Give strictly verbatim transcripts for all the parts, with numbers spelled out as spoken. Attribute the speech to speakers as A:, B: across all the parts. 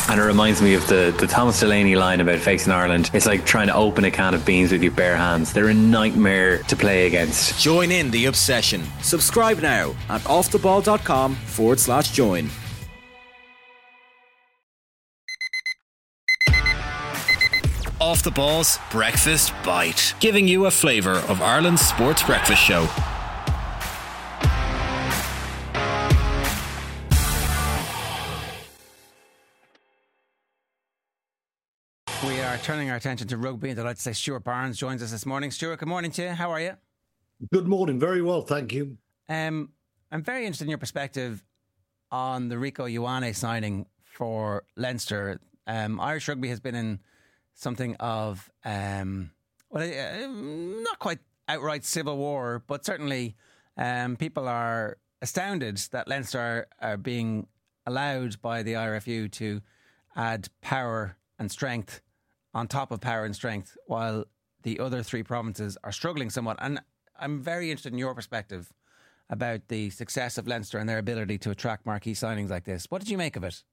A: And it reminds me of the, the Thomas Delaney line about facing Ireland. It's like trying to open a can of beans with your bare hands. They're a nightmare to play against.
B: Join in the obsession. Subscribe now at offtheball.com forward slash join. Off the Ball's Breakfast Bite, giving you a flavour of Ireland's sports breakfast show.
C: We are turning our attention to rugby, and I'd like to say Stuart Barnes joins us this morning. Stuart, good morning to you. How are you?
D: Good morning. Very well, thank you.
C: Um, I'm very interested in your perspective on the Rieko Ioane signing for Leinster. Um, Irish rugby has been in something of, um, well, uh, not quite outright civil war, but certainly um, people are astounded that Leinster are, are being allowed by the I R F U to add power and strength on top of power and strength, while the other three provinces are struggling somewhat. And I'm very interested in your perspective about the success of Leinster and their ability to attract marquee signings like this. What did you make of it?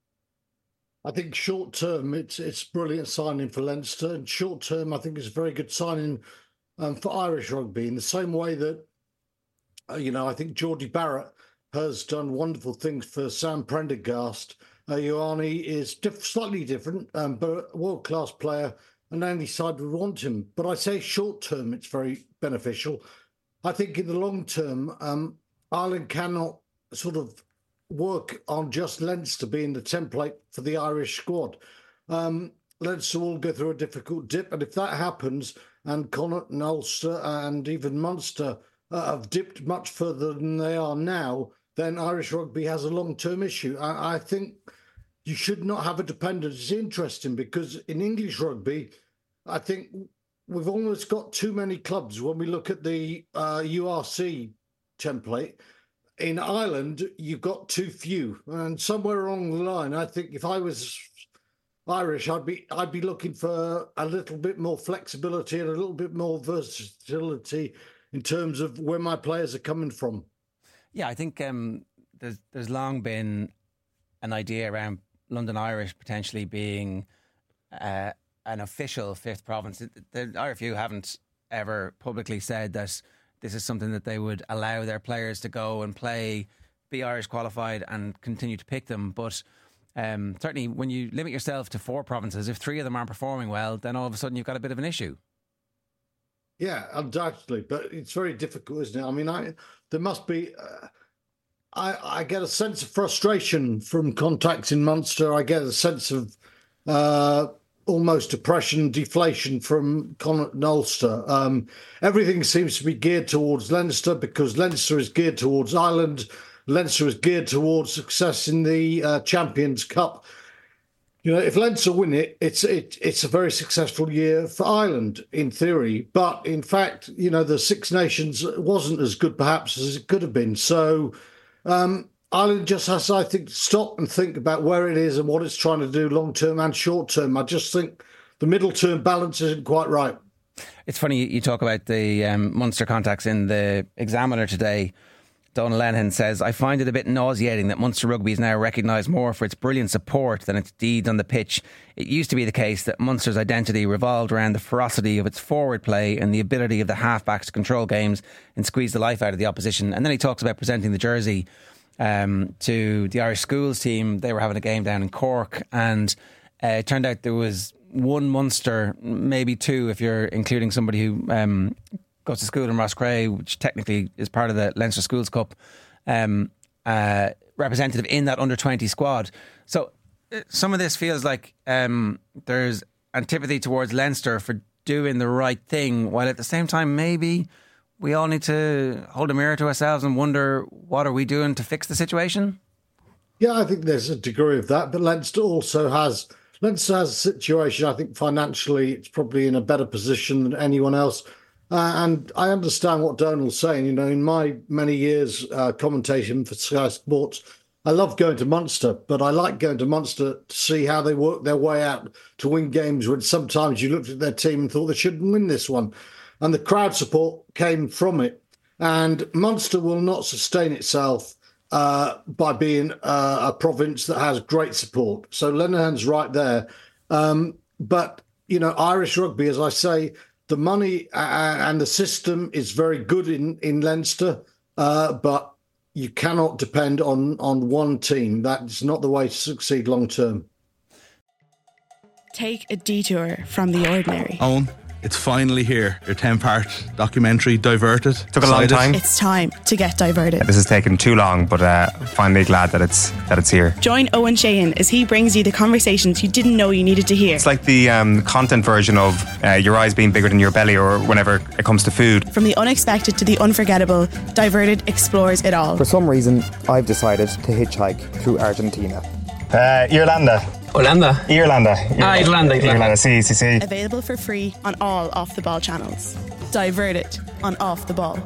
D: I think short term, it's it's brilliant signing for Leinster, and short term, I think it's a very good signing um, for Irish rugby. In the same way that, uh, you know, I think Geordie Barrett has done wonderful things for Sam Prendergast. Uh, Ioane is diff- slightly different, um, but a world-class player, and any side would want him. But I say short-term, it's very beneficial. I think in the long term, um, Ireland cannot sort of work on just Leinster being the template for the Irish squad. Um, Leinster will go through a difficult dip, and if that happens, and Connacht and Ulster and even Munster uh, have dipped much further than they are now, then Irish rugby has a long-term issue. I, I think you should not have a dependence. It's interesting because in English rugby, I think we've almost got too many clubs when we look at the uh, U R C template. In Ireland, you've got too few. And somewhere along the line, I think if I was Irish, I'd be I'd be looking for a little bit more flexibility and a little bit more versatility in terms of where my players are coming from.
C: Yeah, I think um, there's there's long been an idea around London Irish potentially being uh, an official fifth province. The I R F U haven't ever publicly said that this is something that they would allow their players to go and play, be Irish qualified and continue to pick them. But um, certainly when you limit yourself to four provinces, if three of them aren't performing well, then all of a sudden you've got a bit of an issue.
D: Yeah, undoubtedly, but it's very difficult, isn't it? I mean, I there must be. Uh, I I get a sense of frustration from contacts in Munster. I get a sense of uh, almost depression, deflation from Connacht and Ulster. Um, everything seems to be geared towards Leinster because Leinster is geared towards Ireland. Leinster is geared towards success in the uh, Champions Cup. You know, if Leinster win it, it's it, it's a very successful year for Ireland in theory. But in fact, you know, the Six Nations wasn't as good perhaps as it could have been. So um, Ireland just has to, I think, stop and think about where it is and what it's trying to do long term and short term. I just think the middle term balance isn't quite right.
C: It's funny you talk about the um, Munster contacts in the Examiner today. Donal Lenihan says, I find it a bit nauseating that Munster Rugby is now recognised more for its brilliant support than its deeds on the pitch. It used to be the case that Munster's identity revolved around the ferocity of its forward play and the ability of the halfbacks to control games and squeeze the life out of the opposition. And then he talks about presenting the jersey um, to the Irish schools team. They were having a game down in Cork, and uh, it turned out there was one Munster, maybe two if you're including somebody who Um, goes to school in Roscrea, which technically is part of the Leinster Schools Cup, um, uh, representative in that under twenty squad. So uh, some of this feels like um, there's antipathy towards Leinster for doing the right thing, while at the same time maybe we all need to hold a mirror to ourselves and wonder, what are we doing to fix the situation?
D: Yeah, I think there's a degree of that, but Leinster also has Leinster has a situation. I think financially it's probably in a better position than anyone else. Uh, and I understand what Donal's saying. You know, in my many years uh, commentating for Sky Sports, I love going to Munster, but I like going to Munster to see how they work their way out to win games when sometimes you looked at their team and thought they shouldn't win this one. And the crowd support came from it. And Munster will not sustain itself uh, by being uh, a province that has great support. So Lenihan's right there. Um, but, you know, Irish rugby, as I say, the money and the system is very good in, in Leinster, uh, but you cannot depend on, on one team. That's not the way to succeed long term.
E: Take a detour from the ordinary.
F: Owen, it's finally here. Your ten-part documentary, Diverted.
G: Took a long time.
E: It's time to get diverted.
G: This has taken too long, but uh, finally glad that it's that it's here.
E: Join Owen Sheehan as he brings you the conversations you didn't know you needed to hear.
G: It's like the um, content version of uh, your eyes being bigger than your belly, or whenever it comes to food.
E: From the unexpected to the unforgettable, Diverted explores it all.
H: For some reason, I've decided to hitchhike through Argentina.
G: Uh, Irlanda.
I: Holanda.
G: Irlanda.
I: Ah, Irlanda.
G: Irlanda, sí, sí, sí.
E: Available for free on all Off the Ball channels. Diverted on Off the Ball.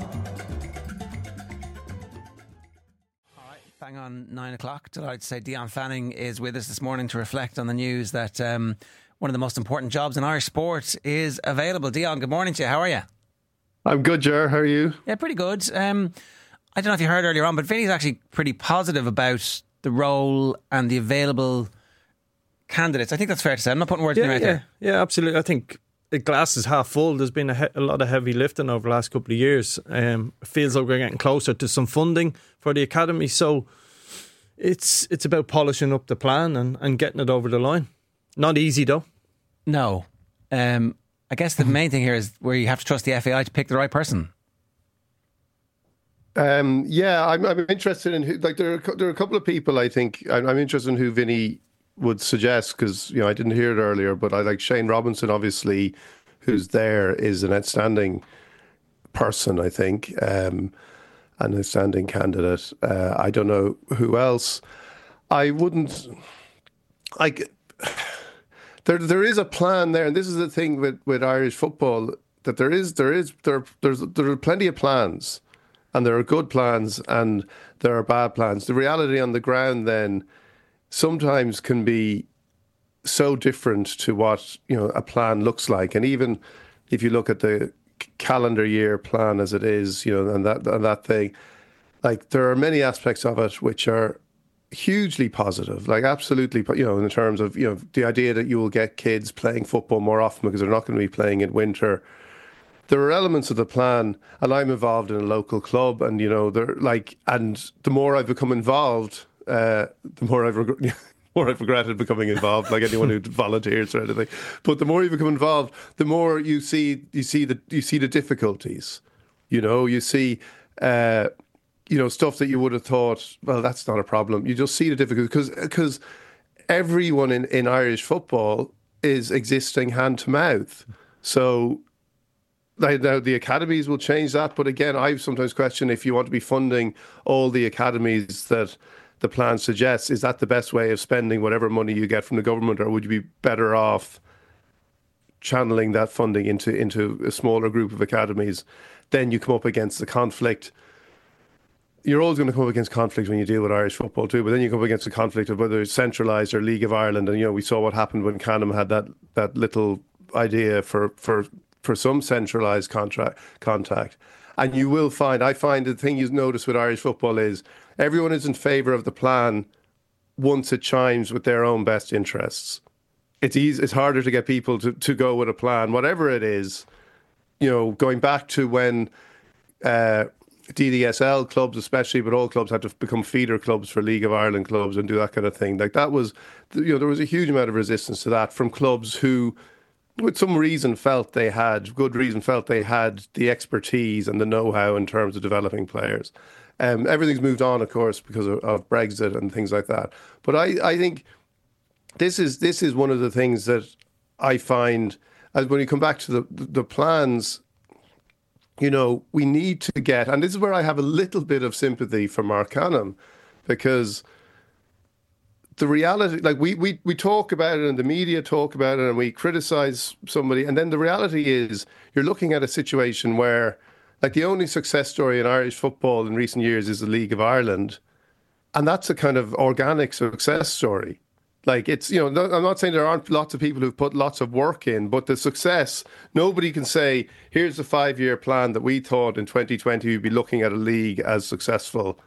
C: Bang on nine o'clock. Delighted to say Dion Fanning is with us this morning to reflect on the news that um, one of the most important jobs in Irish sport is available. Dion, good morning to you. How are you?
J: I'm good, Ger. How are you?
C: Yeah, pretty good. Um, I don't know if you heard earlier on, but Vinny's actually pretty positive about the role and the available candidates. I think that's fair to say. I'm not putting words
K: yeah,
C: in your mouth
K: yeah,
C: there.
K: Yeah, absolutely. I think the glass is half full. There's been a, he- a lot of heavy lifting over the last couple of years. Um, it feels like we're getting closer to some funding for the academy. So it's it's about polishing up the plan and, and getting it over the line. Not easy though.
C: No. Um, I guess the main thing here is where you have to trust the F A I to pick the right person.
J: Um, yeah, I'm, I'm interested in who, like there are there are a couple of people I think I'm, I'm interested in who Vinny would suggest, because you know I didn't hear it earlier, but I like Shane Robinson, obviously, who's there, is an outstanding person, I think, um, an outstanding candidate. Uh, I don't know who else. I wouldn't like. There, there is a plan there, and this is the thing with, with Irish football, that there is, there is, there, there's, there are plenty of plans, and there are good plans, and there are bad plans. The reality on the ground then sometimes can be so different to what you know a plan looks like, and even if you look at the calendar year plan as it is, you know, and that and that thing, like there are many aspects of it which are hugely positive, like absolutely, you know, in terms of you know the idea that you will get kids playing football more often because they're not going to be playing in winter. There are elements of the plan, and I'm involved in a local club, and you know, they're like, and the more I've become involved, uh, the more I've reg- more I've regretted becoming involved. Like anyone who volunteers or anything, but the more you become involved, the more you see you see the you see the difficulties. You know, you see, uh, you know, stuff that you would have thought, well, that's not a problem. You just see the difficulties because because everyone in, in Irish football is existing hand to mouth. So. Now, the academies will change that, but again, I sometimes question if you want to be funding all the academies that the plan suggests, is that the best way of spending whatever money you get from the government, or would you be better off channeling that funding into, into a smaller group of academies? Then you come up against the conflict. You're always going to come up against conflict when you deal with Irish football too, but then you come up against the conflict of whether it's centralised or League of Ireland, and you know we saw what happened when Canham had that, that little idea for... for for some centralised contract contact. And you will find, I find the thing you notice with Irish football is everyone is in favour of the plan once it chimes with their own best interests. It's easy, it's harder to get people to, to go with a plan, whatever it is. You know, going back to when uh, D D S L clubs especially, but all clubs had to become feeder clubs for League of Ireland clubs and do that kind of thing. Like that was, you know, there was a huge amount of resistance to that from clubs who, with some reason, felt they had, good reason, felt they had the expertise and the know-how in terms of developing players. Um, everything's moved on, of course, because of, of Brexit and things like that. But I, I think this is this is one of the things that I find, as when you come back to the the plans, you know, we need to get, and this is where I have a little bit of sympathy for Mark Canham, because the reality, like we, we, we talk about it and the media talk about it and we criticise somebody, and then the reality is you're looking at a situation where, like, the only success story in Irish football in recent years is the League of Ireland, and that's a kind of organic success story. Like, it's, you know, no, I'm not saying there aren't lots of people who've put lots of work in, but the success, nobody can say, here's a five-year plan that we thought in twenty twenty we'd be looking at a league as successful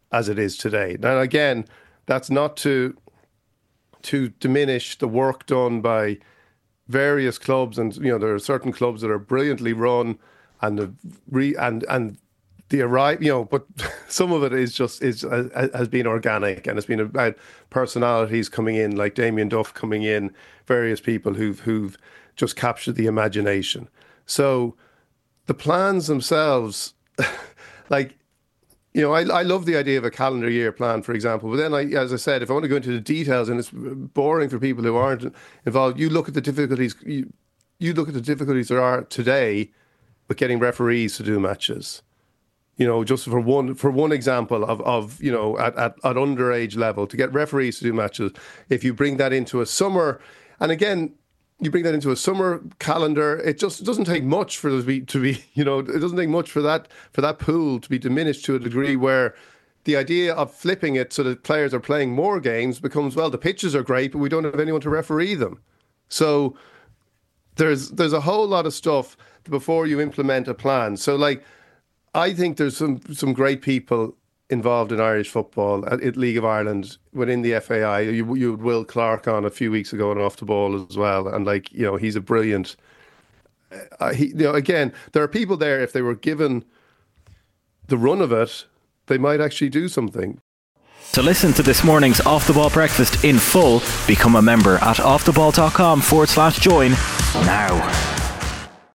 J: as it is today. Now, again, that's not to to diminish the work done by various clubs, and you know there are certain clubs that are brilliantly run, and the re and and the arrive, you know, but some of it is just is uh, has been organic, and it's been about personalities coming in, like Damien Duff coming in, various people who've who've just captured the imagination. So the plans themselves, like, you know, I, I love the idea of a calendar year plan, for example. But then, I, as I said, if I want to go into the details, and it's boring for people who aren't involved, you look at the difficulties. You, you look at the difficulties there are today with getting referees to do matches. You know, just for one for one example of, of you know, at, at, at underage level, to get referees to do matches. If you bring that into a summer, and again, you bring that into a summer calendar, it just it doesn't take much for there to be, to be, you know, it doesn't take much for that for that pool to be diminished to a degree where the idea of flipping it so that players are playing more games becomes, well, the pitches are great, but we don't have anyone to referee them. So there's there's a whole lot of stuff before you implement a plan. So, like, I think there's some some great people involved in Irish football at League of Ireland within the F A I. You, you had Will Clark on a few weeks ago and Off the Ball as well, and like you know, he's a brilliant. Uh, he, you know, again, there are people there. If they were given the run of it, they might actually do something.
B: To listen to this morning's Off the Ball breakfast in full, become a member at offtheball.com forward slash join now.